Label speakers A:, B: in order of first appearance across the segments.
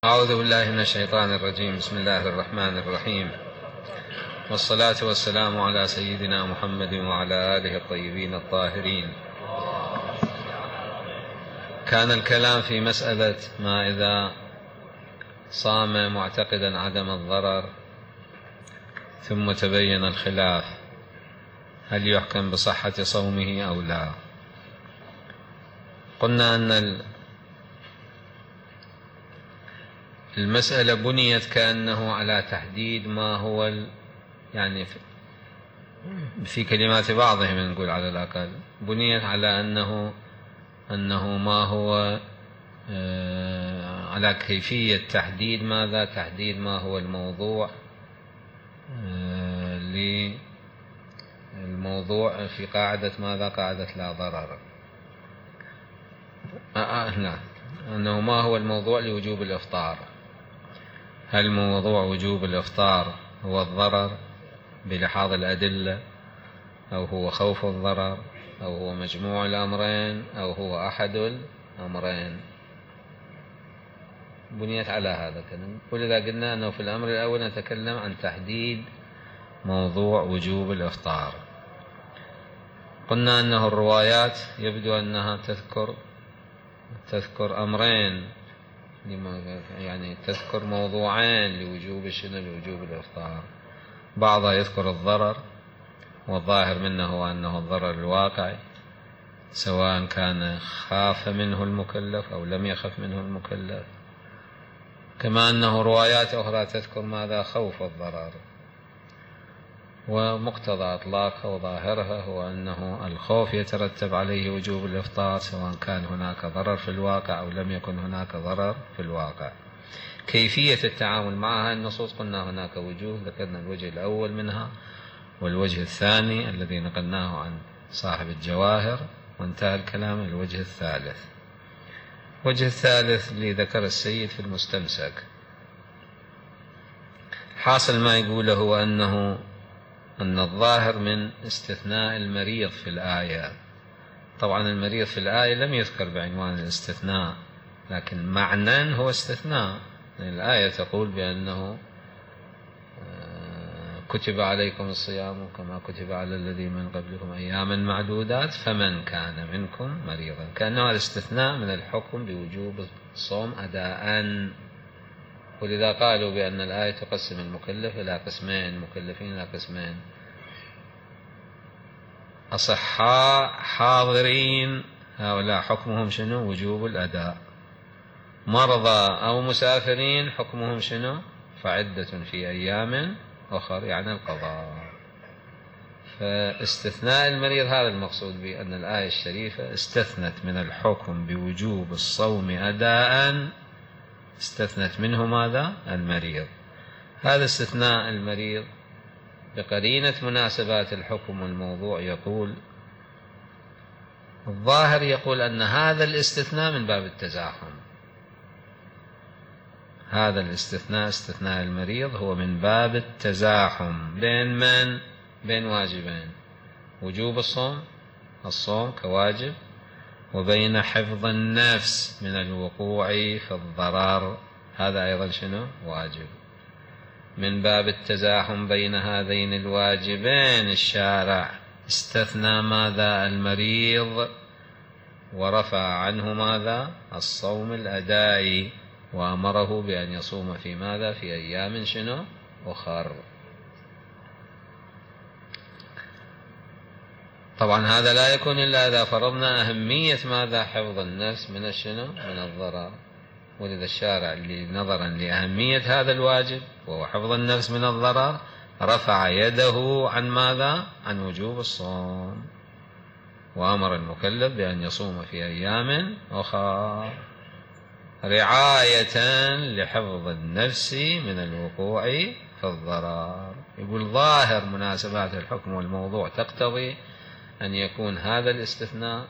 A: أعوذ بالله من الشيطان الرجيم. بسم الله الرحمن الرحيم، والصلاة والسلام على سيدنا محمد وعلى آله الطيبين الطاهرين. كان الكلام في مسألة ما إذا صام معتقدا عدم الضرر ثم تبين الخلاف، هل يحكم بصحة صومه أو لا؟ قلنا أن المسألة بنيت كأنه على تحديد ما هو يعني في كلمات بعضهم نقول على الأقل بنيت على أنه ما هو على كيفية تحديد ماذا؟ تحديد ما هو الموضوع للموضوع في قاعدة ماذا؟ قاعدة لا ضرر. لا، أنه ما هو الموضوع لوجوب الإفطار؟ هل موضوع وجوب الإفطار هو الضرر بلحاظ الأدلة، أو هو خوف الضرر، أو هو مجموع الأمرين، أو هو أحد الأمرين؟ بنيت على هذا الكلام. ولذا قلنا أنه في الأمر الأول نتكلم عن تحديد موضوع وجوب الإفطار. قلنا أنه الروايات يبدو أنها تذكر أمرين، يعني تذكر موضوعين لوجوب لوجوب الإفطار. بعضها يذكر الضرر، والظاهر منه هو أنه الضرر الواقعي، سواء كان خاف منه المكلف أو لم يخف منه المكلف. كما أنه روايات أخرى تذكر ماذا؟ خوف الضرر، ومقتضى إطلاقها وظاهرها هو أنه الخوف يترتب عليه وجوب الإفطار، سواء كان هناك ضرر في الواقع أو لم يكن هناك ضرر في الواقع. كيفية التعامل معها النصوص، قلنا هناك وجوه، ذكرنا الوجه الأول منها، والوجه الثاني الذي نقلناه عن صاحب الجواهر وانتهى الكلام. الوجه الثالث، الوجه الثالث اللي ذكر السيد في المستمسك. حاصل ما يقوله هو أن الظاهر من استثناء المريض في الآية. طبعا المريض في الآية لم يذكر بعنوان الاستثناء، لكن معنى هو استثناء. الآية تقول بأنه كتب عليكم الصيام كما كتب على الذين من قبلكم أياما معدودات فمن كان منكم مريضا، كأنه الاستثناء من الحكم بوجوب الصوم أداء. ولذا قالوا بأن الآية تقسم المكلف إلى قسمين، مكلفين إلى قسمين: أصحاء حاضرين، هؤلاء حكمهم شنو؟ وجوب الأداء. مرضى أو مسافرين حكمهم شنو؟ فعدة في أيام أخر، يعني القضاء. فاستثناء المريض هذا المقصود بأن الآية الشريفة استثنت من الحكم بوجوب الصوم أداء، استثنت منه ماذا؟ المريض. هذا استثناء المريض بقرينة مناسبات الحكم والموضوع يقول الظاهر يقول أن هذا الاستثناء من باب التزاحم. هذا الاستثناء، استثناء المريض، هو من باب التزاحم بين من؟ بين واجبين: وجوب الصوم كواجب، وبين حفظ النفس من الوقوع في الضرر، هذا أيضا شنو؟ واجب. من باب التزاحم بين هذين الواجبين الشارع استثنى ماذا؟ المريض، ورفع عنه ماذا؟ الصوم الأدائي، وأمره بأن يصوم في ماذا؟ في أيام شنو؟ أخر. طبعا هذا لا يكون إلا إذا فرضنا أهمية ماذا؟ حفظ النفس من الشنو؟ من الضرر. ولذا الشارع اللي نظرا لأهمية هذا الواجب وهو حفظ النفس من الضرر رفع يده عن ماذا؟ عن وجوب الصوم، وأمر المكلف بأن يصوم في أيام أخرى رعاية لحفظ النفس من الوقوع في الضرر. يقول ظاهر مناسبات الحكم والموضوع تقتضي أن يكون هذا الاستثناء،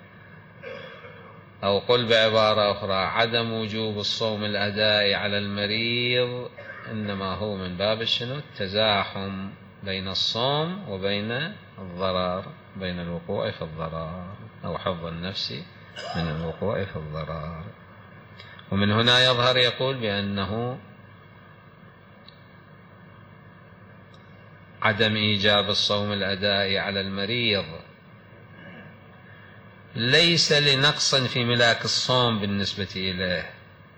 A: أو قل بعبارة أخرى عدم وجوب الصوم الأداء على المريض إنما هو من باب شنو؟ التزاحم بين الصوم وبين الضرر، بين الوقوع في الضرر، أو حفظ النفس من الوقوع في الضرر. ومن هنا يظهر يقول بأنه عدم إيجاب الصوم الأدائي على المريض ليس لنقص في ملاك الصوم بالنسبة إليه،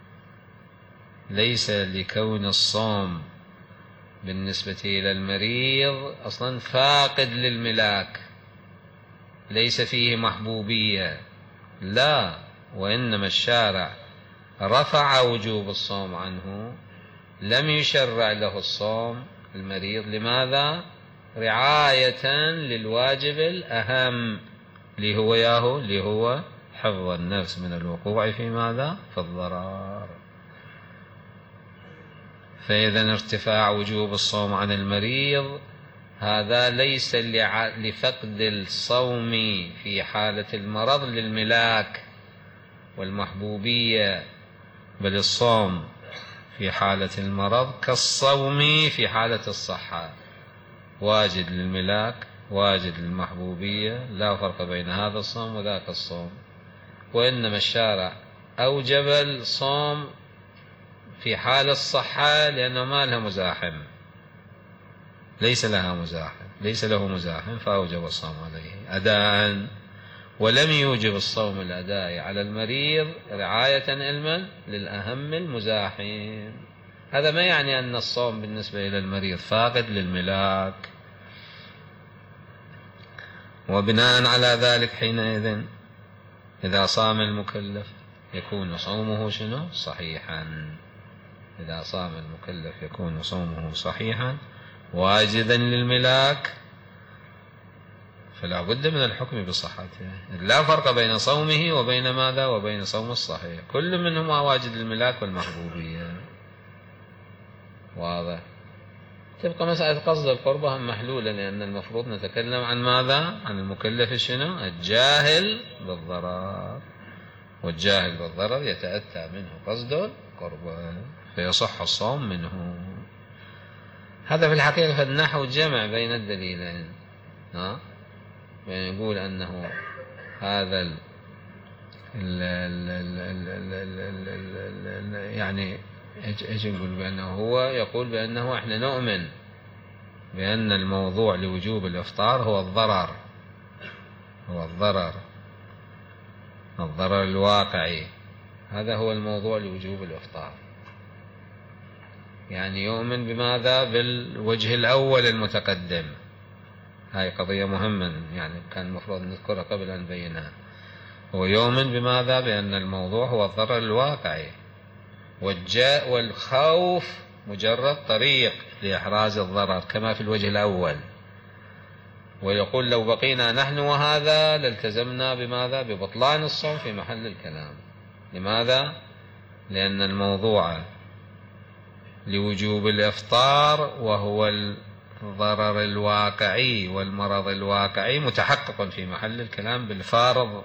A: ليس لكون الصوم بالنسبة إلى المريض أصلا فاقد للملاك، ليس فيه محبوبية، لا، وإنما الشارع رفع وجوب الصوم عنه، لم يشرع له الصوم المريض. لماذا؟ رعاية للواجب الأهم اللي هو حفظ النفس من الوقوع في ماذا؟ في الضرر. فإذا ارتفاع وجوب الصوم عن المريض هذا ليس لفقد الصوم في حالة المرض للملاك والمحبوبية، بل الصوم في حالة المرض كالصوم في حالة الصحة، واجد للملاك واجد للمحبوبية، لا فرق بين هذا الصوم وذاك الصوم. وإنما الشارع أوجب الصوم في حال الصحة لأنه ما لها مزاحم، ليس له مزاحم، فأوجب الصوم عليه أداء، ولم يوجب الصوم الأداء على المريض رعاية علما للأهم المزاحم. هذا ما يعني أن الصوم بالنسبة إلى المريض فاقد للملاك. وبناء على ذلك حينئذ إذا صام المكلف يكون صومه شنو؟ صحيحا. إذا صام المكلف يكون صومه صحيحا واجدا للملاك، فلا بد من الحكم بصحته. لا فرق بين صومه وبين ماذا؟ وبين صوم الصحيح، كل منهما واجد للملاك والمحبوبية. واضح؟ تبقى مسألة قصد القربة محلولة، لأن المفروض نتكلم عن ماذا؟ عن المكلف شنو؟ الجاهل بالضرر، والجاهل بالضرر يتأتى منه قصد القربة فيصح الصوم منه. هذا في الحقيقة في النحو جمع بين الدليلين، يعني يقول أنه هذا يعني ايش نقول؟ بأنه هو يقول بأنه احنا نؤمن بأن الموضوع لوجوب الإفطار هو الضرر الواقعي، هذا هو الموضوع لوجوب الإفطار. يعني يؤمن بماذا؟ بالوجه الأول المتقدم. هاي قضية مهمة يعني كان المفروض نذكرها قبل أن نبينها. هو يؤمن بماذا؟ بأن الموضوع هو الضرر الواقعي، والخوف مجرد طريق لإحراز الضرر كما في الوجه الأول. ويقول لو بقينا نحن وهذا لالتزمنا بماذا؟ ببطلان الصوم في محل الكلام. لماذا؟ لأن الموضوع لوجوب الإفطار وهو الضرر الواقعي والمرض الواقعي متحقق في محل الكلام بالفارض.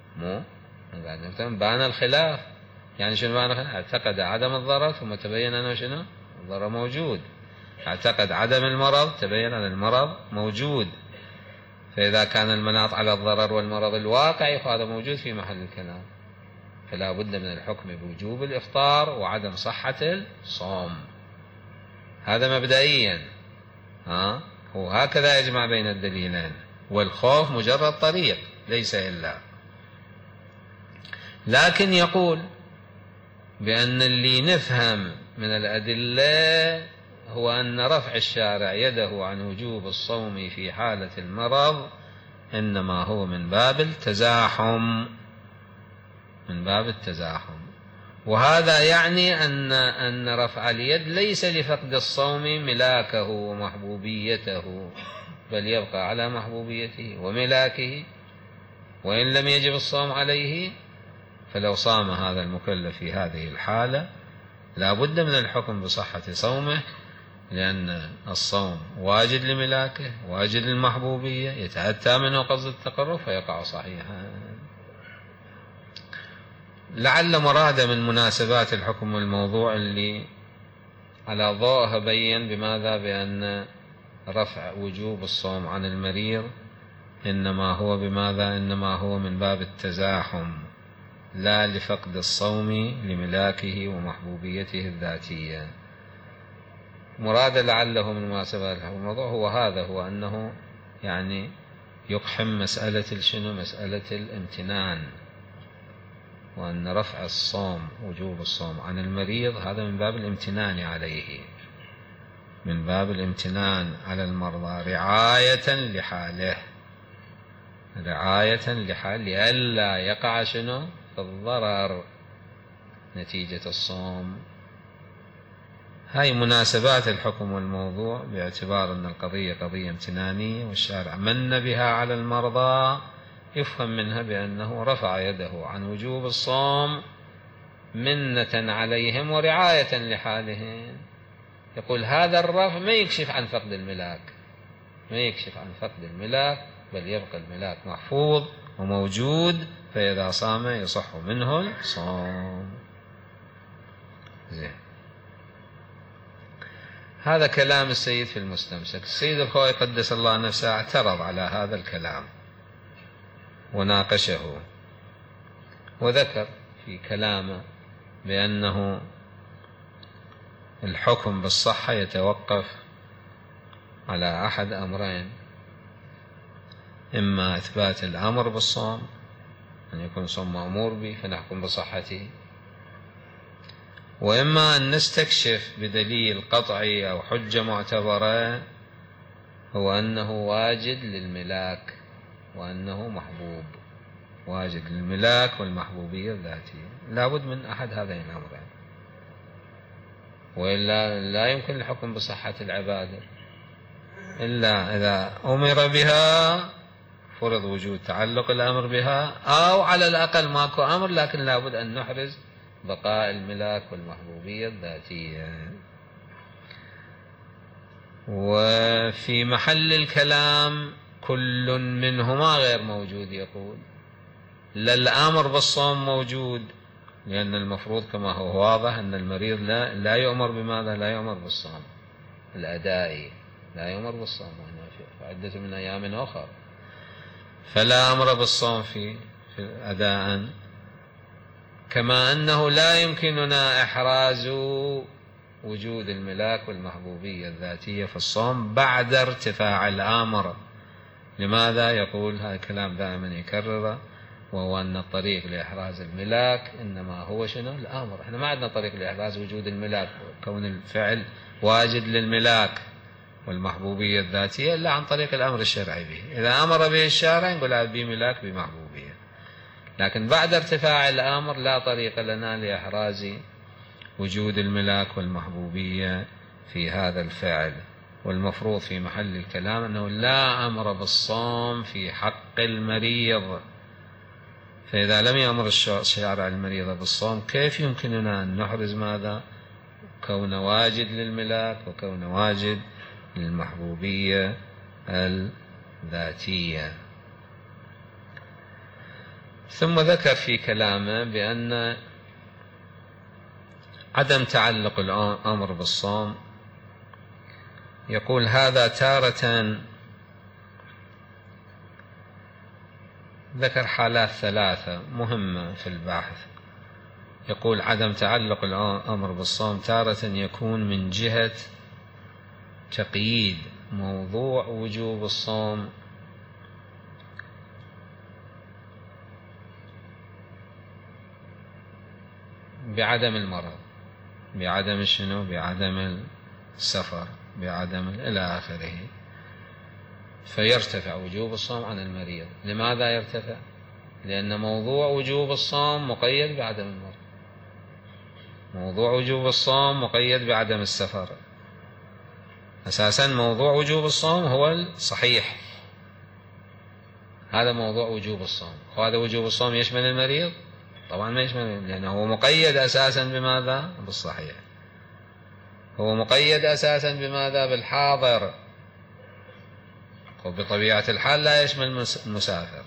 A: بان الخلاف. يعني شنو بان الخلاف؟ اعتقد عدم الضرر ثم تبين أنه شنو؟ الضرر موجود. اعتقد عدم المرض تبين أن المرض موجود. فإذا كان المناط على الضرر والمرض الواقعي فهذا موجود في محل الكلام، فلا بد من الحكم بوجوب الإفطار وعدم صحة الصوم. هذا مبدئيا. وهكذا يجمع بين الدليلين. والخوف مجرد طريق ليس إلا. لكن يقول بأن اللي نفهم من الأدلة هو أن رفع الشارع يده عن وجوب الصوم في حالة المرض إنما هو من باب التزاحم، وهذا يعني أن رفع اليد ليس لفقد الصوم ملاكه ومحبوبيته، بل يبقى على محبوبيته وملاكه، وإن لم يجب الصوم عليه. فلو صام هذا المكلف في هذه الحالة لا بد من الحكم بصحة صومه، لأن الصوم واجد لملاكه واجد للمحبوبية، يتأتى منه قصد التقرب فيقع صحيحا. لعل مراد من مناسبات الحكم الموضوع اللي على ضوءها بين بماذا؟ بأن رفع وجوب الصوم عن المريض إنما هو بماذا؟ إنما هو من باب التزاحم، لا لفقد الصوم لملاكه ومحبوبيته الذاتية. مراد لعله من مناسبات الموضوع هو هذا، هو أنه يعني يقحم مسألة شنو؟ مسألة الامتنان، وأن رفع الصوم وجوب الصوم عن المريض هذا من باب الامتنان عليه، من باب الامتنان على المرضى رعاية لحاله، رعاية لحال لئلا يقع شنو؟ الضرر نتيجة الصوم. هاي مناسبات الحكم والموضوع، باعتبار أن القضية قضية امتنانية والشارع من بها على المرضى، يفهم منها بأنه رفع يده عن وجوب الصوم منة عليهم ورعاية لحالهم. يقول هذا الرفع ما يكشف عن فقد الملاك، ما يكشف عن فقد الملاك، بل يبقى الملاك محفوظ وموجود، فإذا صام يصح منه الصوم. زين، هذا كلام السيد في المستمسك. السيد الخوئي قدس الله نفسه اعترض على هذا الكلام وناقشه، وذكر في كلامه بأنه الحكم بالصحة يتوقف على أحد أمرين: إما إثبات الأمر بالصوم، أن يكون صوم مأمور به فنحكم بصحته، وإما أن نستكشف بدليل قطعي أو حجة معتبرة هو أنه واجد للملاك وأنه محبوب، واجد للملاك والمحبوبية الذاتية. لابد من أحد هذين الأمرين، وإلا لا يمكن الحكم بصحة العبادة إلا إذا أمر بها، فرض وجود تعلق الأمر بها، أو على الأقل ماكو أمر لكن لابد أن نحرز بقاء الملاك والمحبوبية الذاتية. وفي محل الكلام كل منهما غير موجود. يقول لا الأمر بالصوم موجود، لأن المفروض كما هو واضح أن المريض لا يؤمر بماذا؟ لا يؤمر بالصوم الأدائي، لا يؤمر بالصوم في عدة من أيام أخرى، فلا أمر بالصوم في أداء. كما أنه لا يمكننا إحراز وجود الملاك والمحبوبية الذاتية في الصوم بعد ارتفاع الأمر. لماذا؟ يقول هذا الكلام دائما يكرره، وهو أن الطريق لإحراز الملاك إنما هو شنو؟ الأمر. إحنا ما عندنا طريق لإحراز وجود الملاك، كون الفعل واجد للملاك والمحبوبية الذاتية إلا عن طريق الأمر الشرعي به. إذا أمر به الشارع نقول هذا بملاك بمحبوبية، لكن بعد ارتفاع الأمر لا طريق لنا لإحراز وجود الملاك والمحبوبية في هذا الفعل. والمفروض في محل الكلام أنه لا أمر بالصوم في حق المريض، فإذا لم يأمر الشارع المريض بالصوم كيف يمكننا أن نحرز ماذا؟ كون واجد للملاك وكون واجد للمحبوبية الذاتية. ثم ذكر في كلامه بأن عدم تعلق الأمر بالصوم، يقول هذا تارة ذكر حالات ثلاثة مهمة في البحث. يقول عدم تعلق الأمر بالصوم تارة يكون من جهة تقييد موضوع وجوب الصوم بعدم المرض، بعدم شنو؟ بعدم السفر، بعدم إلى آخره، فيرتفع وجوب الصوم عن المريض. لماذا يرتفع؟ لأن موضوع وجوب الصوم مقيد بعدم المرض، موضوع وجوب الصوم مقيد بعدم السفر. أساسا موضوع وجوب الصوم هو الصحيح، هذا موضوع وجوب الصوم. وهذا وجوب الصوم يشمل المريض؟ طبعا ما يشمل، لأنه هو مقيد أساسا بماذا؟ بالصحيح. هو مقيد أساسا بماذا؟ بالحاضر، وبطبيعة الحال لا يشمل المسافر.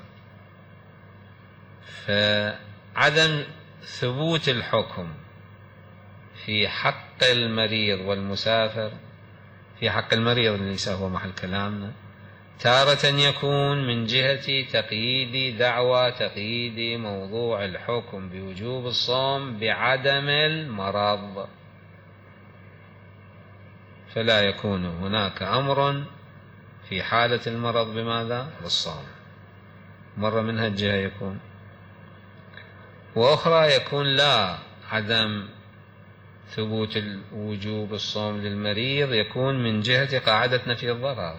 A: فعدم ثبوت الحكم في حق المريض والمسافر، في حق المريض ليس هو محل كلامنا، تارة يكون من جهة تقييد دعوى تقييد موضوع الحكم بوجوب الصوم بعدم المرض، فلا يكون هناك أمر في حالة المرض بماذا؟ بالصوم. مرة من هالجهة يكون، وأخرى يكون لا عدم ثبوت وجوب الصوم للمريض يكون من جهة قاعدة نفي الضرر.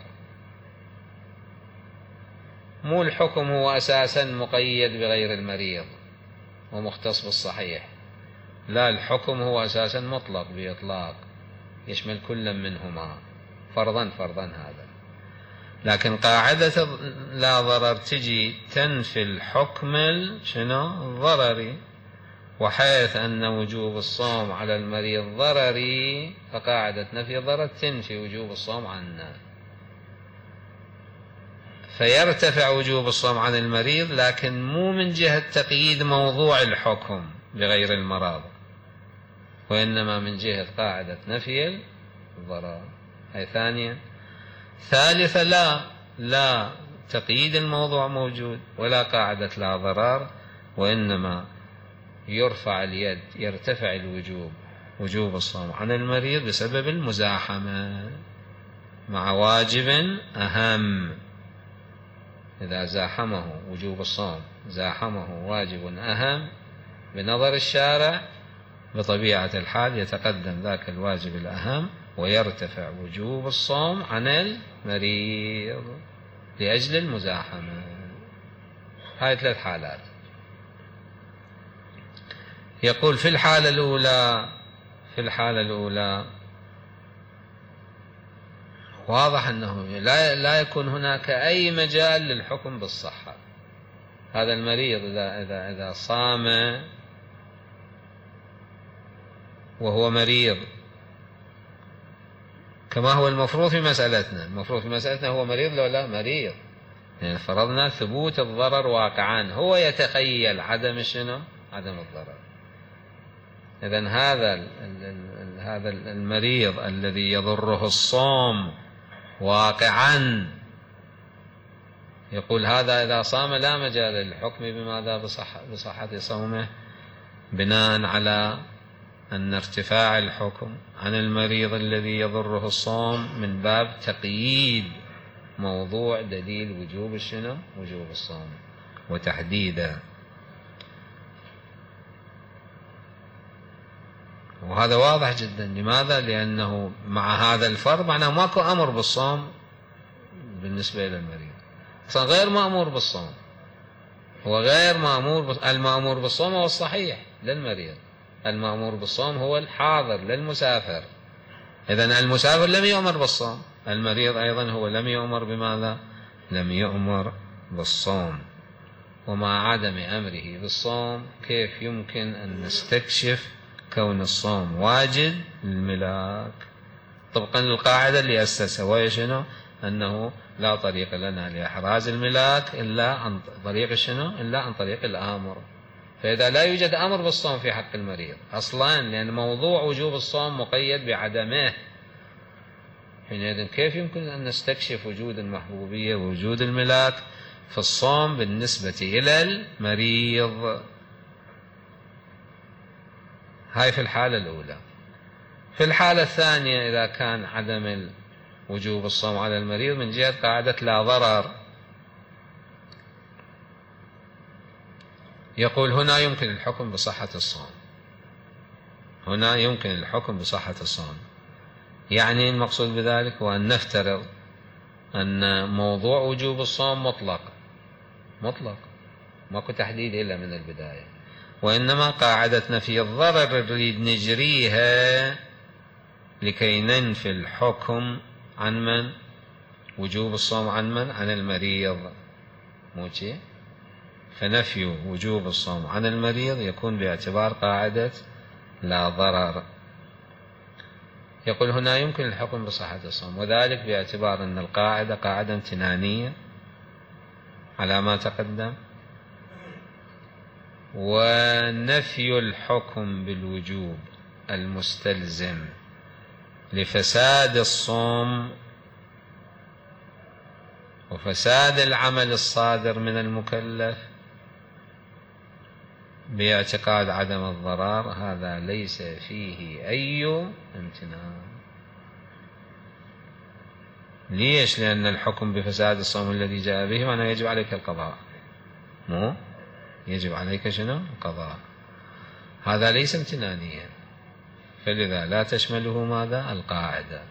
A: مو الحكم هو أساسا مقيد بغير المريض ومختص بالصحيح، لا، الحكم هو أساسا مطلق بإطلاق يشمل كل منهما فرضا هذا. لكن قاعدة لا ضرر تجي تنفي الحكم الضرري، وحيث أن وجوب الصوم على المريض ضرري فقاعدة نفي الضرر تنفي وجوب الصوم عنا، فيرتفع وجوب الصوم عن المريض، لكن مو من جهة تقييد موضوع الحكم بغير المرض، وإنما من جهة قاعدة نفي الضرر. هي ثانيا. ثالثا لا تقييد الموضوع موجود ولا قاعدة لا ضرر، وإنما يرفع اليد، يرتفع وجوب الصوم عن المريض بسبب المزاحمة مع واجب أهم. إذا زاحمه وجوب الصوم زاحمه واجب أهم بنظر الشارع، بطبيعة الحال يتقدم ذاك الواجب الأهم ويرتفع وجوب الصوم عن المريض لأجل المزاحمة. هاي 3 حالات. يقول في الحالة الأولى واضح أنه لا يكون هناك أي مجال للحكم بالصحة. هذا المريض إذا صام وهو مريض كما هو المفروض في مسألتنا، هو مريض لو لا مريض، يعني فرضنا ثبوت الضرر واقعا، هو يتخيل عدم الضرر. إذن هذا المريض الذي يضره الصوم واقعا، يقول هذا إذا صام لا مجال للحكم بماذا؟ بصحة صومه، بناء على أن ارتفاع الحكم عن المريض الذي يضره الصوم من باب تقييد موضوع دليل وجوب الصوم وتحديده. وهذا واضح جدا. لماذا؟ لأنه مع هذا الفرض معناه ماكو أمر بالصوم بالنسبة إلى المريض، أصلا غير مأمور بالصوم، هو غير مأمور. المأمور بالصوم هو الصحيح للمريض، المأمور بالصوم هو الحاضر للمسافر. إذن المسافر لم يؤمر بالصوم، المريض أيضا هو لم يؤمر بماذا؟ لم يؤمر بالصوم. ومع عدم أمره بالصوم كيف يمكن أن نستكشف كون الصوم واجب للملاك طبقا للقاعدة اللي أسسها، وهي شنو؟ أنه لا طريق لنا لإحراز الملاك إلا عن طريق إلا عن طريق الآمر. فإذا لا يوجد أمر بالصوم في حق المريض أصلا، لأن موضوع وجوب الصوم مقيد بعدمه، حينئذ كيف يمكن أن نستكشف وجود المحبوبية ووجود الملاك في الصوم بالنسبة إلى المريض؟ هاي في الحالة الأولى. في الحالة الثانية إذا كان عدم وجوب الصوم على المريض من جهة قاعدة لا ضرر، يقول هنا يمكن الحكم بصحة الصوم. يعني المقصود بذلك هو أن نفترض أن موضوع وجوب الصوم مطلق ماكو تحديد إلا من البداية، وإنما قاعدة نفي الضرر نريد نجريها لكي ننفي الحكم عن من؟ وجوب الصوم عن من؟ عن المريض. موشي؟ فنفي وجوب الصوم عن المريض يكون باعتبار قاعدة لا ضرر. يقول هنا يمكن الحكم بصحة الصوم، وذلك باعتبار أن القاعدة قاعدة امتنانية على ما تقدم، ونفي الحكم بالوجوب المستلزم لفساد الصوم وفساد العمل الصادر من المكلف باعتقاد عدم الضرر هذا ليس فيه أي امتناع. ليش؟ لأن الحكم بفساد الصوم الذي جاء به معناه يجب عليك القضاء، مو يجب عليك شنو؟ القضاء. هذا ليس امتنانيا، فلذا لا تشمله ماذا؟ القاعدة.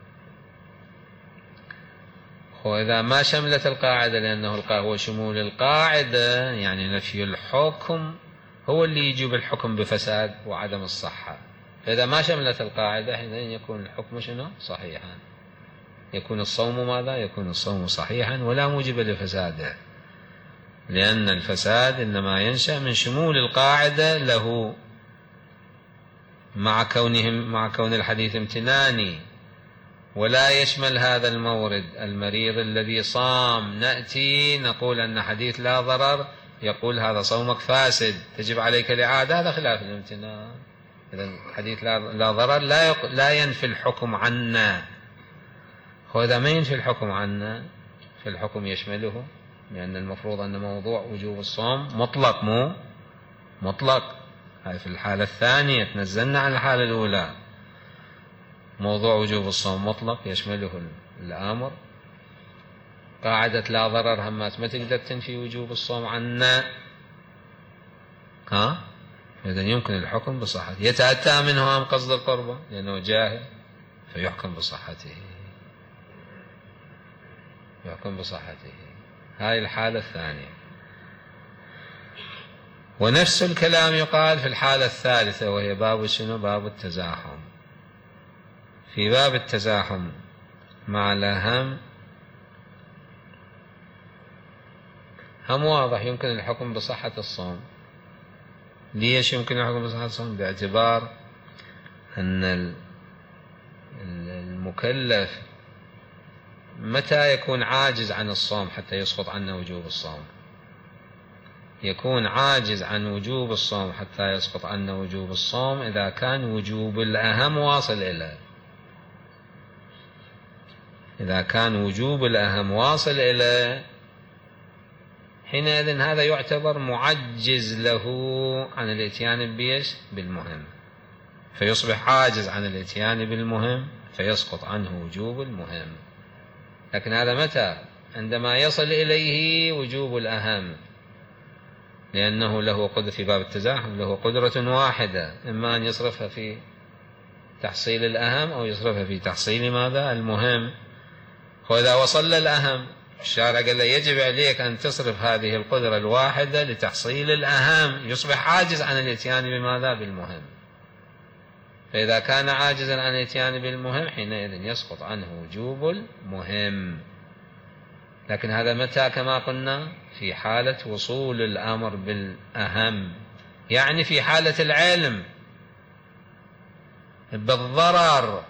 A: وإذا ما شملت القاعدة، لأنه هو شمول القاعدة يعني نفي الحكم هو اللي يجيب الحكم بفساد وعدم الصحة. فإذا ما شملت القاعدة حينئذ يكون الحكم شنو؟ صحيحا، يكون الصوم ماذا؟ يكون الصوم صحيحا ولا موجب لفساده، لأن الفساد إنما ينشأ من شمول القاعدة له مع كون الحديث امتناني، ولا يشمل هذا المورد. المريض الذي صام نأتي نقول أن حديث لا ضرر يقول هذا صومك فاسد تجب عليك الإعادة، هذا خلاف الامتنان. إذا حديث لا ضرر لا ينفي الحكم عنا. وإذا ما ينفي الحكم عنا فالحكم يشمله، لأن المفروض أن موضوع وجوب الصوم مطلق، مو مطلق. هاي في الحالة الثانية تنزلنا عن الحالة الأولى. موضوع وجوب الصوم مطلق يشمله الأمر. قاعدة لا ضرر همات ما تقدر تنفي وجوب الصوم عنا. إذا يمكن الحكم بصحته. يتأتى منه أم قصد القربة لأنه جاهل فيحكم بصحته، يحكم بصحته. هاي الحالة الثانية. ونفس الكلام يقال في الحالة الثالثة، وهي باب شنو؟ باب التزاحم. في باب التزاحم مع الأهم هم واضح يمكن الحكم بصحة الصوم. ليش يمكن الحكم بصحة الصوم؟ باعتبار أن المكلف متى يكون عاجز عن الصوم حتى يسقط عنه وجوب الصوم؟ يكون عاجز عن وجوب الصوم حتى يسقط عنه وجوب الصوم إذا كان وجوب الأهم واصل إليه. إذا كان وجوب الأهم واصل إليه حينئذ هذا يعتبر معجز له عن الاتيان بالمهم، فيصبح عاجز عن الاتيان بالمهم فيسقط عنه وجوب المهم. لكن هذا متى؟ عندما يصل إليه وجوب الأهم، لأنه له قدرة في باب التزاحم، له قدرة واحدة، إما أن يصرفها في تحصيل الأهم أو يصرفها في تحصيل ماذا؟ المهم. وإذا وصل للأهم الشارع قال له يجب عليك أن تصرف هذه القدرة الواحدة لتحصيل الأهم، يصبح عاجز عن الاتيان بماذا؟ بالمهم. فإذا كان عاجزا عن الاتيان بالمهم حينئذ يسقط عنه وجوب المهم. لكن هذا متى؟ كما قلنا في حالة وصول الأمر بالأهم، يعني في حالة العلم بالضرر.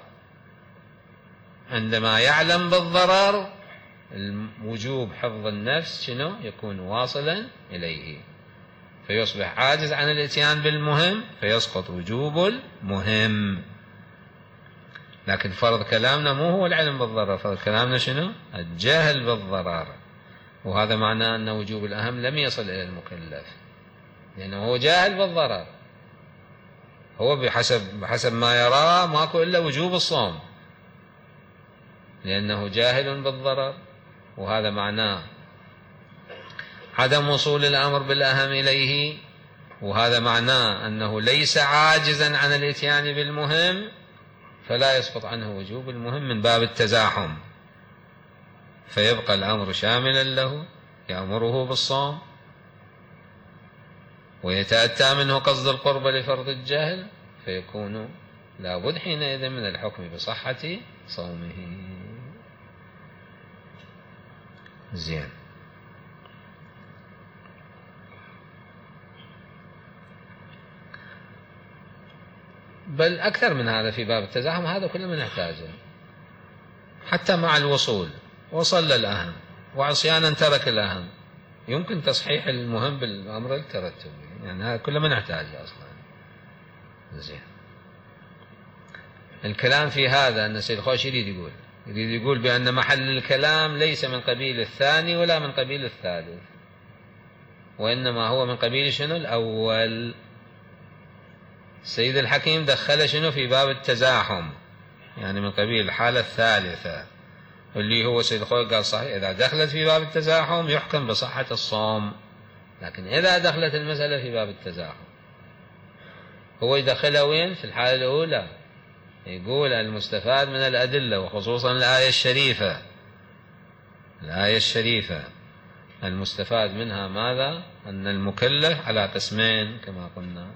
A: عندما يعلم بالضرر وجوب حفظ النفس شنو؟ يكون واصلا إليه، فيصبح عاجز عن الاتيان بالمهم فيسقط وجوب المهم. لكن فرض كلامنا مو هو العلم بالضرر، فرض كلامنا شنو؟ الجهل بالضرر. وهذا معناه أن وجوب الأهم لم يصل إلى المكلف، لأنه هو جاهل بالضرر. هو بحسب ما يراه ماكو إلا وجوب الصوم، لأنه جاهل بالضرر. وهذا معناه عدم وصول الأمر بالأهم إليه، وهذا معناه أنه ليس عاجزا عن الاتيان بالمهم، فلا يسقط عنه وجوب المهم من باب التزاحم، فيبقى الأمر شاملا له يأمره بالصوم، ويتأتى منه قصد القربة لفرض الجهل، فيكون لابد حينئذ من الحكم بصحة صومه. زين. بل أكثر من هذا في باب التزاحم، هذا كله من نحتاجه. حتى مع الوصول وصل للأهم وعصيانا ترك الأهم، يمكن تصحيح المهم بالأمر الترتبي، يعني هذا كله ما نحتاجه أصلا. زين. الكلام في هذا أن السيد خوش يريد يقول يريد يقول بأن محل الكلام ليس من قبيل الثاني ولا من قبيل الثالث، وإنما هو من قبيل شنو؟ الأول. السيد الحكيم دخل شنو في باب التزاحم، يعني من قبيل الحالة الثالثة، اللي هو سيد الخوي قال صحيح إذا دخلت في باب التزاحم يحكم بصحة الصوم، لكن إذا دخلت المسألة في باب التزاحم هو يدخلها وين؟ في الحالة الأولى. يقول المستفاد من الأدلة وخصوصا الآية الشريفة المستفاد منها ماذا؟ أن المكلف على قسمين كما قلنا: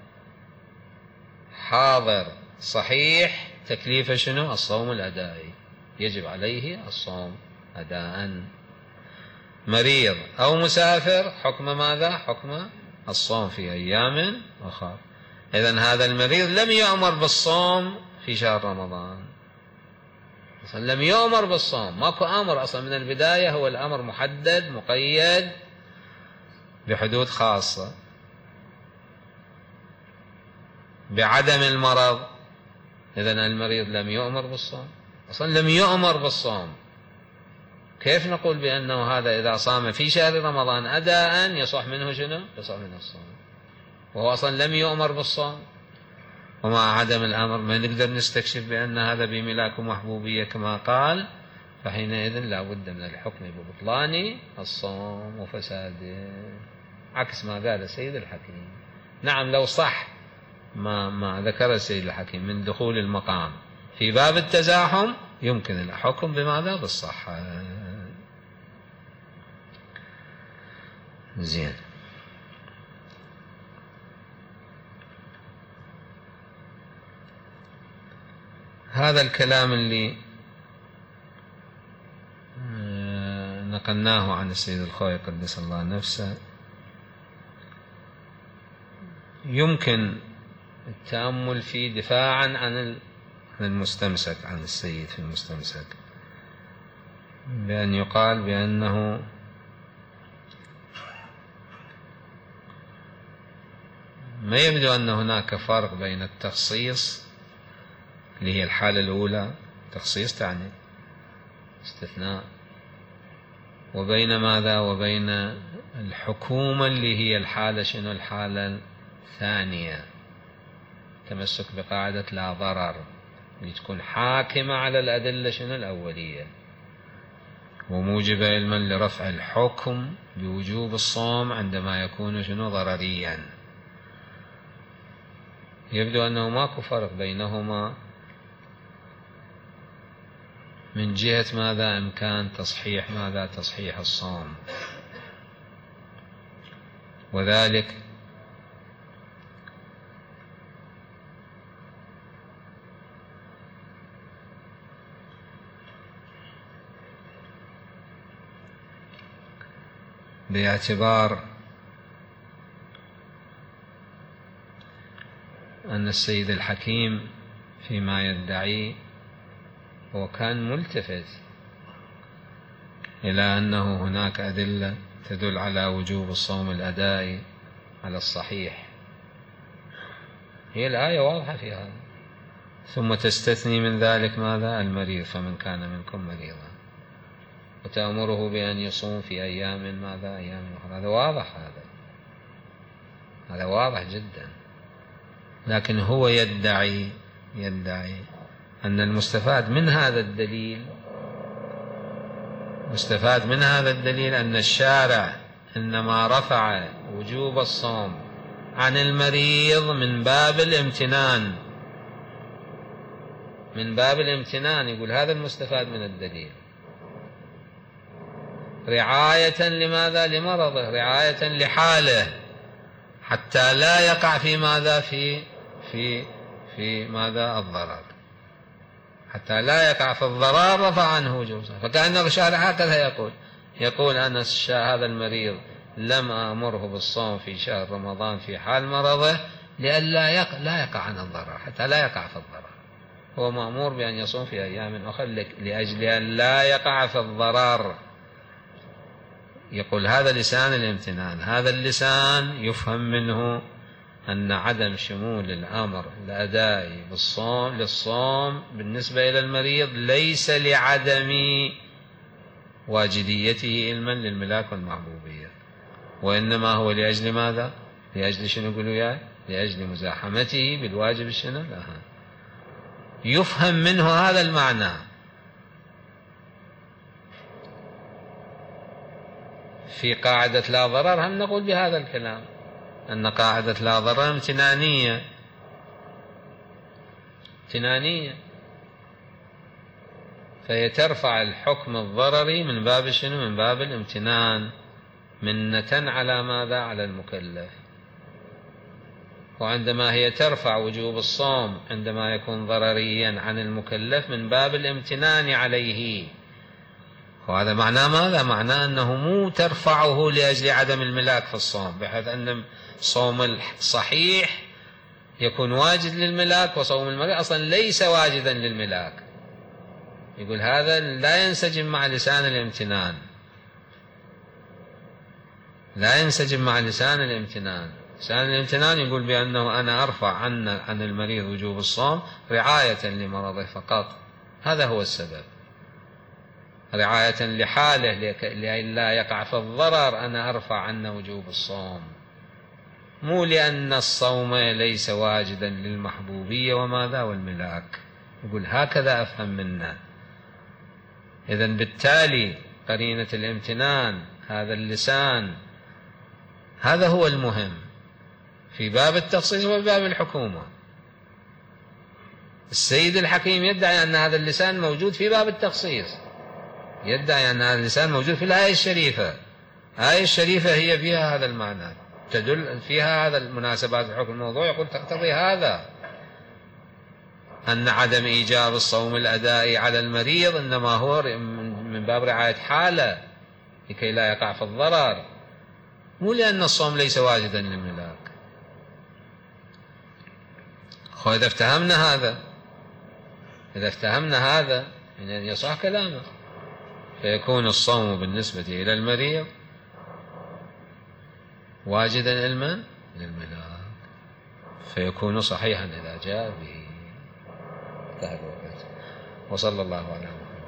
A: حاضر صحيح تكليف شنو؟ الصوم الأدائي، يجب عليه الصوم أداء. مريض أو مسافر حكم ماذا؟ حكم الصوم في أيام أخرى. إذن هذا المريض لم يؤمر بالصوم في شهر رمضان، أصلا لم يؤمر بالصوم، ماكو أمر أصلا من البداية، هو الأمر محدد مقيد بحدود خاصة بعدم المرض. إذن المريض لم يؤمر بالصوم، أصلا لم يؤمر بالصوم، كيف نقول بأنه هذا إذا صام في شهر رمضان أداء يصح منه شنو؟ يصح منه الصوم، وهو أصلا لم يؤمر بالصوم. ومع عدم الأمر ما نقدر نستكشف بأن هذا بملاك محبوبية كما قال، فحينئذ لا بد من الحكم ببطلان الصوم وفساده، عكس ما قال السيد الحكيم. نعم لو صح ما ذكر السيد الحكيم من دخول المقام في باب التزاحم يمكن الحكم بماذا؟ بالصحة. زين. هذا الكلام اللي نقلناه عن السيد الخوي قدس الله نفسه يمكن التأمل فيه دفاعا عن المستمسك، عن السيد في المستمسك، بأن يقال بأنه ما يبدو أن هناك فرق بين التخصيص اللي هي الحالة الأولى، تخصيص تعني استثناء، وبين ماذا؟ وبين الحكومة اللي هي الحالة شنو؟ الحالة الثانية، تمسك بقاعدة لا ضرر اللي تكون حاكمة على الأدلة شنو؟ الأولية، وموجبة علما لرفع الحكم بوجوب الصوم عندما يكون شنو؟ ضرريا. يبدو أنه ماكو فرق بينهما من جهة ماذا؟ إمكان تصحيح ماذا؟ تصحيح الصوم، وذلك باعتبار أن السيد الحكيم فيما يدعي هو كان ملتفت إلى أنه هناك أدلة تدل على وجوب الصوم الأدائي على الصحيح، هي الآية واضحة في هذا، ثم تستثني من ذلك ماذا؟ المريض، فمن كان منكم مريضا، وتأمره بأن يصوم في أيام ماذا؟ أيام أخرى. هذا واضح، هذا واضح جدا. لكن هو يدعي أن المستفاد من هذا الدليل أن الشارع إنما رفع وجوب الصوم عن المريض من باب الامتنان، يقول هذا المستفاد من الدليل، رعاية لماذا؟ لمرضه، رعاية لحاله، حتى لا يقع في ماذا؟ في ماذا؟ الضرر، حتى لا يقع في الضرر رفع عنه وجوب الصوم. فكأن الشارع هكذا يقول أنا هذا المريض لم أمره بالصوم في شهر رمضان في حال مرضه لئلا لا يقع عن الضرر، حتى لا يقع في الضرر، هو مأمور بأن يصوم في أيام أخرى لأجل أن لا يقع في الضرر. يقول هذا لسان الامتنان، هذا اللسان يفهم منه أن عدم شمول الأمر الأدائي للصوم بالنسبة إلى المريض ليس لعدم واجديته علما للملاك والمحبوبية، وإنما هو لأجل ماذا؟ لأجل شنو يقولوا يا؟ لأجل مزاحمته بالواجب شنو؟ يفهم منه هذا المعنى. في قاعدة لا ضرر هم نقول بهذا الكلام، أن قاعدة لا ضرر امتنانية، فهي ترفع الحكم الضرري من باب شنو؟ من باب الامتنان، منة على ماذا؟ على المكلف. وعندما هي ترفع وجوب الصوم عندما يكون ضرريا عن المكلف من باب الامتنان عليه. وهذا معناه ماذا؟ معناه أنه مو ترفعه لأجل عدم الملاك في الصوم، بحيث أن صوم الصحيح يكون واجد للملاك وصوم المريض أصلا ليس واجدا للملاك. يقول هذا لا ينسجم مع لسان الامتنان، لا ينسجم مع لسان الامتنان. لسان الامتنان يقول بأنه أنا أرفع عن المريض وجوب الصوم رعاية لمرضه فقط، هذا هو السبب، رعاية لحاله لئلا يقع في الضرر أنا أرفع عنه وجوب الصوم، مو لأن الصوم ليس واجدا للمحبوبية وماذا؟ والملاك. يقول هكذا أفهم منه. إذن بالتالي قرينة الامتنان هذا اللسان هذا هو المهم في باب التخصيص وباب الحكومة. السيد الحكيم يدعي أن هذا اللسان موجود في باب التخصيص، يدعي أن هذا اللسان موجود في الآية الشريفة. الآية الشريفة هي فيها هذا المعنى، تدل فيها هذا المناسبات الحكم الموضوع، يقول تقتضي هذا أن عدم إيجاب الصوم الأدائي على المريض إنما هو من باب رعاية حاله لكي لا يقع في الضرر، مو لأن الصوم ليس واجدا للملاك. إذا افتهمنا هذا يعني يصح كلامه، فيكون الصوم بالنسبة إلى المريض واجدا علما للملاك، فيكون صحيحا إذا جاء به. وصلى الله على محمد.